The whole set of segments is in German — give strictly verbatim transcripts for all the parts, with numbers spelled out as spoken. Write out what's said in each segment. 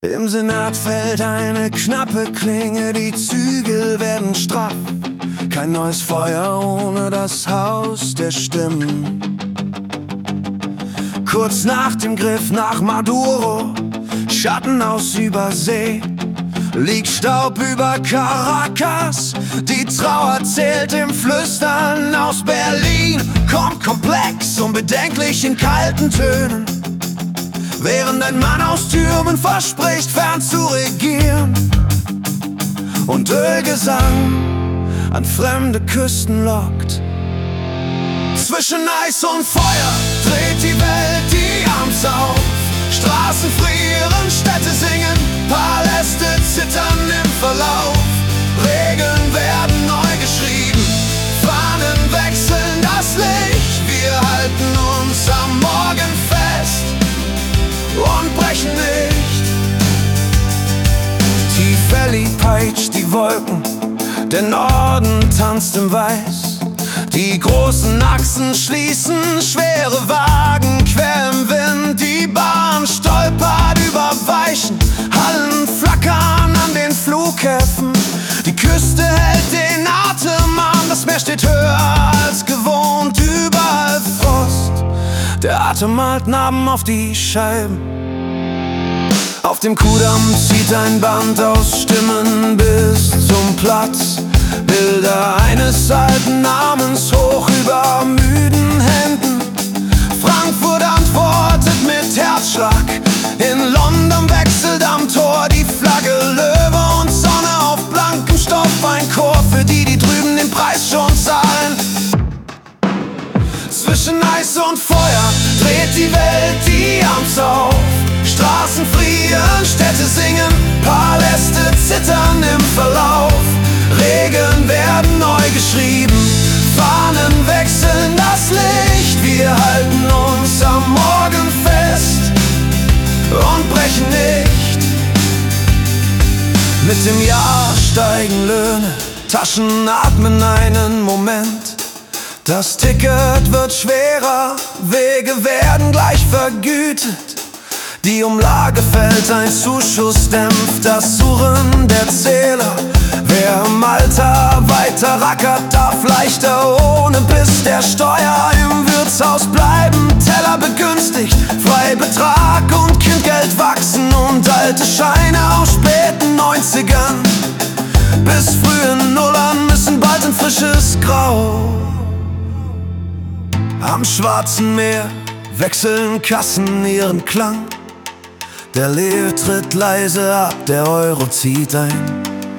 Im Senat fällt eine knappe Klinge, die Zügel werden straff. Kein neues Feuer ohne das Haus der Stimmen. Kurz nach dem Griff nach Maduro, Schatten aus Übersee, liegt Staub über Caracas. Die Trauer zählt im Flüstern. Aus Berlin kommt komplex, unbedenklich in kalten Tönen, während ein Mann aus Türmen verspricht, fern zu regieren. Und Ölgesang an fremde Küsten lockt. Zwischen Eis und Feuer dreht die Welt die Arms auf. Straßen frieren, Städte singen, Paläste zittern im Verlauf. Regeln werden neu geschrieben, Fahnen wechseln das Licht. Wir halten uns am Morgen fest und brechen nicht. Tief-Valley peitscht die Wolken, der Norden tanzt im Weiß. Die großen Achsen schließen, schwere Wagen quer im Wind. Die Bahn stolpert über Weichen, Hallen flackern an den Flughäfen. Die Küste hält den Atem an, das Meer steht höher als gewohnt. Überall Frost, der Atem malt Narben auf die Scheiben. Auf dem Kudamm zieht ein Band aus Stimmen bis zum Platz. Bilder eines alten Namens hoch über müden Händen. Frankfurt antwortet mit Herzschlag. In London wechselt am Tor die Flagge. Löwe und Sonne auf blankem Stoff. Ein Chor für die, die drüben den Preis schon zahlen. Zwischen Eis und Feuer dreht die Welt die Arms auf. Straßen frieren, Städte singen, Paläste zittern im Verlauf. Regeln werden neu geschrieben, Fahnen wechseln das Licht. Wir halten uns am Morgen fest und brechen nicht. Mit dem Jahr steigen Löhne, Taschen atmen einen Moment. Das Ticket wird schwerer, Wege werden gleich vergütet. Die Umlage fällt, ein Zuschuss dämpft das Surren der Zähler. Wer im Alter weiter rackert, darf leichter ohne Biss der Steuer im Wirtshaus bleiben. Teller begünstigt, Freibetrag und Kindgeld wachsen. Und alte Scheine aus späten neunzigern bis frühen Nullern müssen bald in frisches Grau. Am Schwarzen Meer wechseln Kassen ihren Klang. Der Leo tritt leise ab, der Euro zieht ein.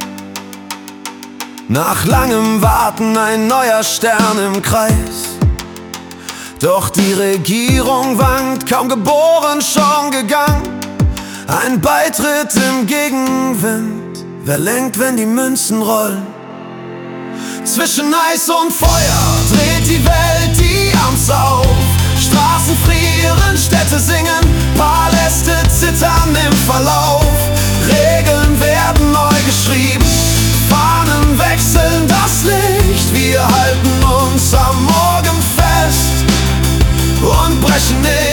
Nach langem Warten ein neuer Stern im Kreis. Doch die Regierung wankt, kaum geboren, schon gegangen. Ein Beitritt im Gegenwind, wer lenkt, wenn die Münzen rollen? Zwischen Eis und Feuer dreht die Welt die Arms auf. Straßen frieren, Städte singen, Paläste zittern im Verlauf. Regeln werden neu geschrieben, Fahnen wechseln das Licht. Wir halten uns am Morgen fest und brechen nicht.